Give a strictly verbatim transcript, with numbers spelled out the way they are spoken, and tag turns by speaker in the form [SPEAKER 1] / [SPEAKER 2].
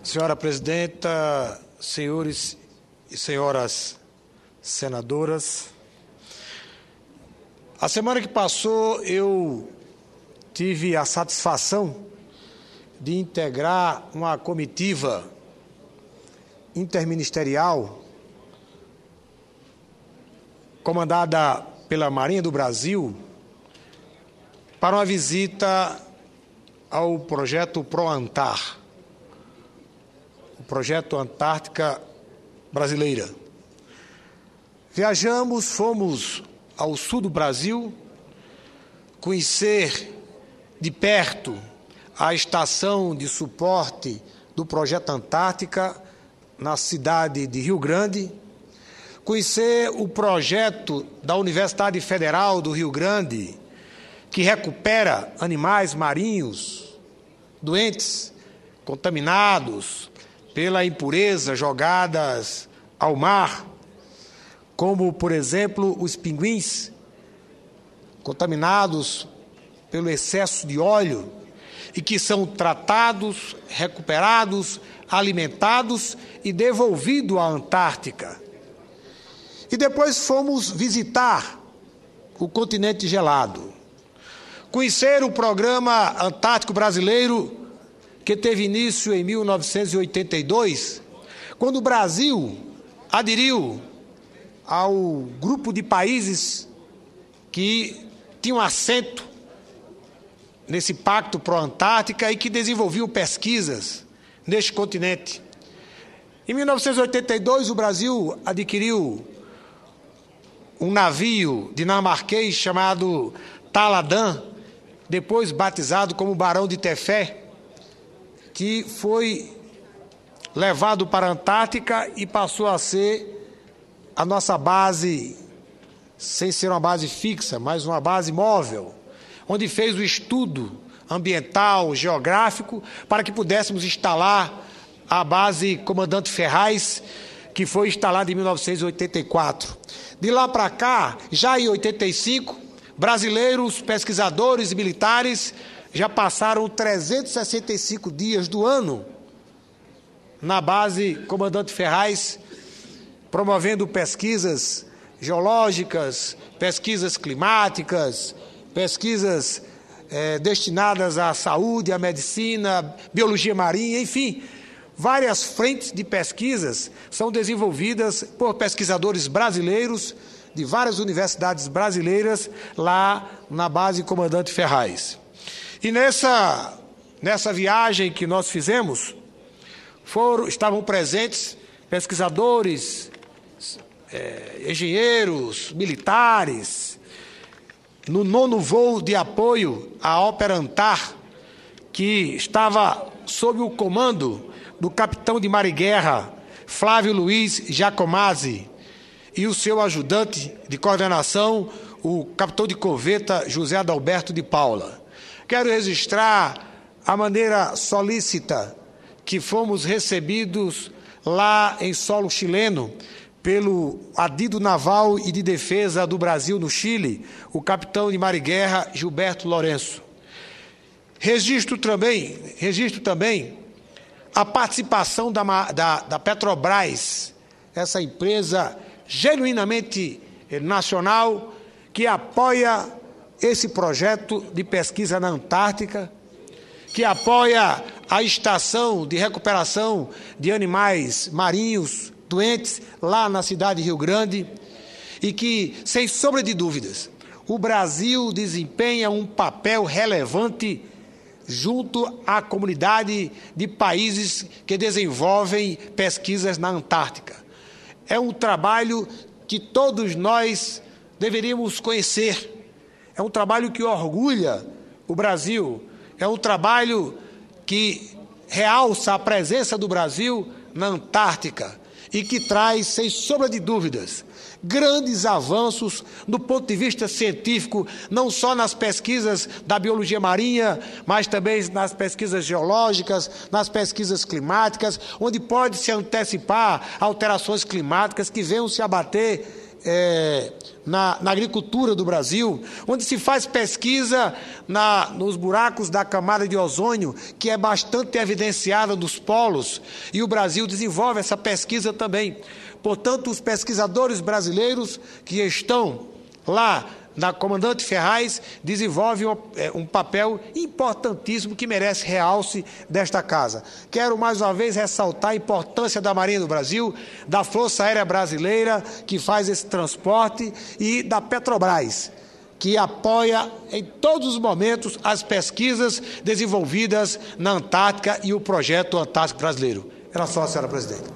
[SPEAKER 1] Senhora Presidenta, senhores e senhoras senadoras, a semana que passou eu tive a satisfação de integrar uma comitiva interministerial comandada pela Marinha do Brasil para uma visita ao projeto ProAntar, o projeto Antártica Brasileira. Viajamos, fomos ao sul do Brasil, conhecer de perto a estação de suporte do projeto Antártica na cidade de Rio Grande, conhecer o projeto da Universidade Federal do Rio Grande, que recupera animais marinhos doentes, contaminados pela impureza jogadas ao mar, como, por exemplo, os pinguins, contaminados pelo excesso de óleo e que são tratados, recuperados, alimentados e devolvidos à Antártica. E depois fomos visitar o continente gelado, conhecer o programa Antártico Brasileiro, que teve início em mil novecentos e oitenta e dois, quando o Brasil aderiu ao grupo de países que tinham assento nesse Pacto Pro-Antártica e que desenvolviam pesquisas neste continente. Em mil novecentos e oitenta e dois, o Brasil adquiriu um navio dinamarquês chamado Taladã, depois batizado como Barão de Tefé, que foi levado para a Antártica e passou a ser a nossa base, sem ser uma base fixa, mas uma base móvel, onde fez o estudo ambiental, geográfico, para que pudéssemos instalar a base Comandante Ferraz, que foi instalada em mil novecentos e oitenta e quatro. De lá para cá, já em oitenta e cinco, brasileiros, pesquisadores e militares já passaram trezentos e sessenta e cinco dias do ano na base Comandante Ferraz, promovendo pesquisas geológicas, pesquisas climáticas, pesquisas eh, destinadas à saúde, à medicina, biologia marinha, enfim, várias frentes de pesquisas são desenvolvidas por pesquisadores brasileiros de várias universidades brasileiras lá na base Comandante Ferraz. E nessa, nessa viagem que nós fizemos, foram, estavam presentes pesquisadores, é, engenheiros, militares, no nono voo de apoio à Ópera Antar, que estava sob o comando do capitão de mar e guerra, Flávio Luiz Giacomazzi, e o seu ajudante de coordenação, o capitão de corveta José Adalberto de Paula. Quero registrar a maneira solícita que fomos recebidos lá em solo chileno pelo adido naval e de defesa do Brasil no Chile, o capitão de mar e guerra Gilberto Lourenço. Registro também, registro também a participação da, da, da Petrobras, essa empresa genuinamente nacional que apoia esse projeto de pesquisa na Antártica, que apoia a estação de recuperação de animais marinhos doentes lá na cidade de Rio Grande e que, sem sombra de dúvidas, o Brasil desempenha um papel relevante junto à comunidade de países que desenvolvem pesquisas na Antártica. É um trabalho que todos nós deveríamos conhecer. É um trabalho que orgulha o Brasil. É um trabalho que realça a presença do Brasil na Antártica e que traz, sem sombra de dúvidas, grandes avanços do ponto de vista científico, não só nas pesquisas da biologia marinha, mas também nas pesquisas geológicas, nas pesquisas climáticas, onde pode se antecipar alterações climáticas que venham se abater é, na, na agricultura do Brasil, onde se faz pesquisa na, nos buracos da camada de ozônio, que é bastante evidenciada nos polos, e o Brasil desenvolve essa pesquisa também. Portanto, os pesquisadores brasileiros que estão lá na Comandante Ferraz desenvolve um, é, um papel importantíssimo que merece realce desta casa. Quero mais uma vez ressaltar a importância da Marinha do Brasil, da Força Aérea Brasileira, que faz esse transporte, e da Petrobras, que apoia em todos os momentos as pesquisas desenvolvidas na Antártica e o projeto Antártico Brasileiro. Era só, senhora presidente.